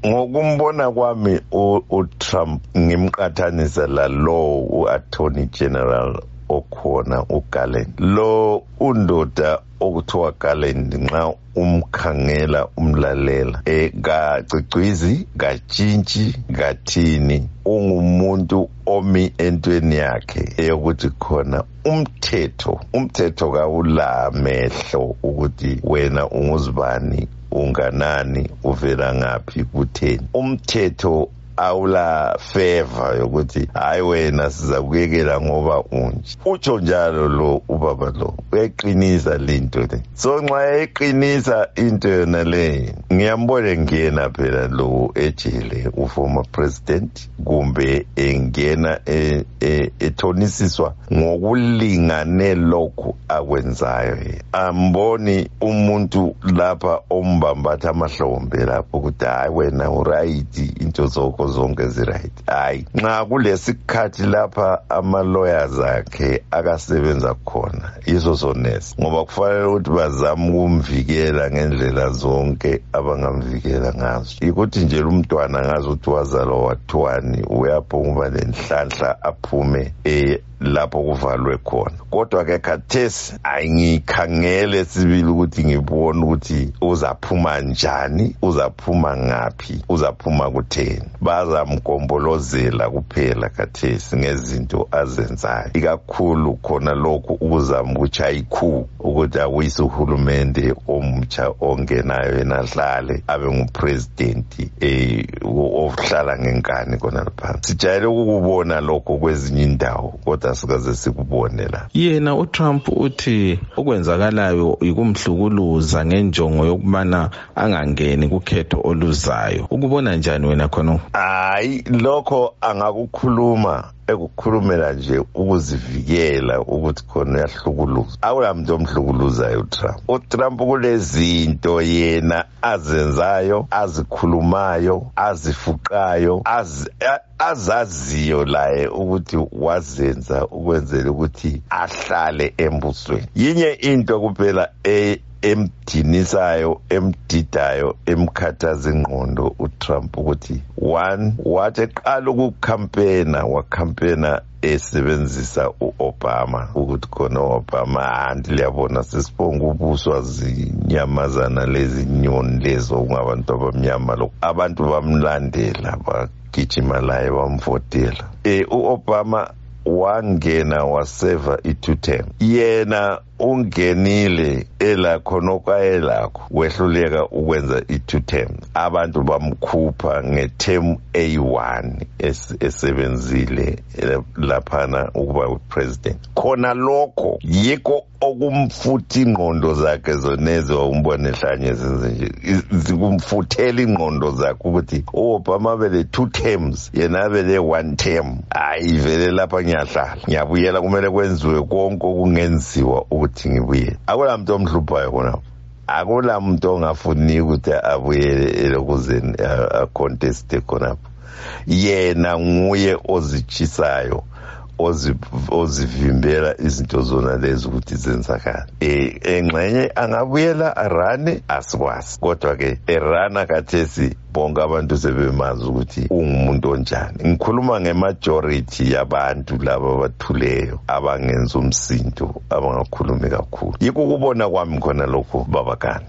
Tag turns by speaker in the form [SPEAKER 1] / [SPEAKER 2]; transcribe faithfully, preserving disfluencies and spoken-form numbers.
[SPEAKER 1] ngokumbona kwami uTrump ngimqathanisa la lo uAttorney General okhona uGarland. Lo undoda okuthiwa Garland nxa umkhangela umlalela ekacicwizi katshintshi kathini, ungumuntu omi entweni yakhe eyokuthi khona umthetho umthetho kawulamehlo ukuthi wena unguzibani, unganani, uvela ngaphi, kutheni. Umthetho awula favor yokuthi hayi wena siza kuyekela ngoba unje. Utsho njalo lo ubaba lo uyayiqinisa lento le. So nxa eqinisa into yona le, ngiyambona ngena phela lo ejele uformer president, kumbe engena ethonisiswa ngokulingane lokhu akwenzayo. Amboni umuntu lapha ombambatha amahlombe lapho ukuthi hayi wena uright, into zoko zonke ziright. Hayi, nxa kulesikhathi lapha ama-lawyers akhe akasebenza khona iso sonesi, ngoba kufanele ukuthi bazame ukumvikela ngendlela zonke abangamvikela ngazo. Ikuthi nje umntwana ngazi ukuthi wazalwa wathiwani, uyaphuma lenhlanhla aphume eh lapho kuvalwe khona. Kodwa ke khathesi ayingikhangele sibili ukuthi ngibone ukuthi uzaphuma njani, uzaphuma ngaphi, uzaphuma kutheni. Bazamgombolozela kuphela khathesi ngezinto azenzayo, ikakhulu khona lokhu ukuzama ukuchaya ikhu ukuthi awuyise uhulumende omutsha ongenayo yena dlale abe ngupresident eh ohlala ngenkani khona lapha. Sijayele ukubona lokho kwezinye indawo kodwa sikaze sikubone la.
[SPEAKER 2] Yena uTrump uthi okwenzakalayo ikumhlukuluza ngenjongo yokubana angangeni kukhetho oluzayo. Ukubona njani wena khona?
[SPEAKER 1] Hayi, lokho angakukhuluma ekukhulumela nje ukuzivikela ukuthi khona uyahlukuluza. Awulamuntu omhlukuluzayo uTrump. uTrump kulezinto yena azenzayo, azikhulumayo, azifuqayo, az azaziyo laye ukuthi wazenza ukwenzela ukuthi ahlale embusweni. Yinye into kuphela e emdinisayo, emdidayo, emkhathaza ingqondo uTrump ukuthi one, wathi eqala ukucampaigna wacampaigna esebenzisa uObama ukuthi khona uObama handi liyabona sesibonga ubuswa zinyamazana lezi nyoni lezo ngabantu abamnyama, lo abantu bamlandela bagijima laye bamvotela. eh uObama wangena waseva i-two term, yena ungenile elakho nokwayelakho wehluleka ukwenza i-two term. Abantu bamkhupha nge-term A one esebenzile laphana ukuba upresident. Khona lokho yikho okumfuthi ingqondo zakhe zonezo umbone hlanye zenze nje zikumfuthela ingqondo zakhe ukuthi uObama bele two terms yena bele one term. Hayi vele lapha ngiyahlala ngiyabuyela, kumele kwenziwe konke okungenziwa ukuthi ngibuye. Akula muntu omhluphayo khona, akula muntu ongafuni ukuthi abuyele elokuzeni a-contest khonapho. Yena nguye ozichisayo, ozivimbela izinto zona lezi ukuthi zenzakala. Eh engxenye angabuyela arane asikwazi, kodwa ke erana kathesi bonke abantu sebemazi ukuthi ungumuntu onjani. Ngikhuluma ngemajority yabantu laba abathuleyo abangenza umsindo, abangakhulumi kakhulu. Yikho ukubona kwami khona lokho babakani.